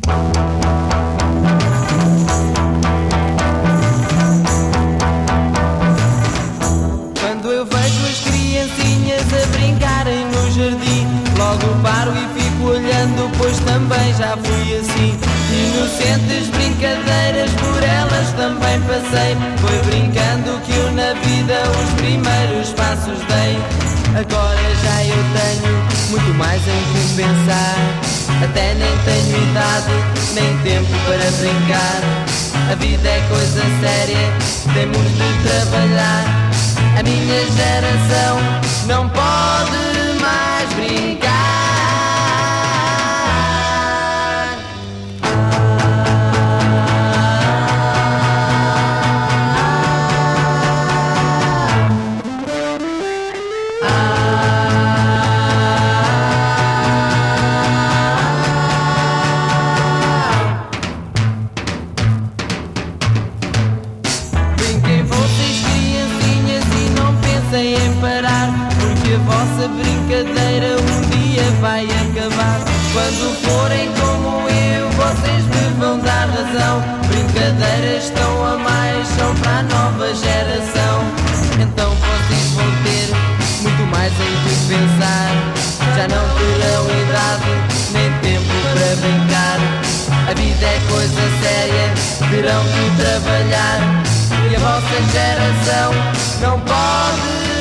Quando eu vejo as criancinhas a brincarem no jardim, logo paro e fico olhando, pois também já fui assim. Inocentes brincadeiras, por elas também passei. Foi brincando que eu na vida os primeiros passos dei. Agora já eu tenho muito mais em que pensar. Até nem tenho idade, nem tempo para brincar. A vida é coisa séria, temos de trabalhar. A minha geração não pode mais brincar. Porque a vossa brincadeira um dia vai acabar. Quando forem como eu, vocês me vão dar razão. Brincadeiras estão a mais, são para a nova geração. Então vocês vão ter muito mais em que pensar. Já não terão idade, nem tempo para brincar. A vida é coisa séria, terão que trabalhar. E a vossa geração não pode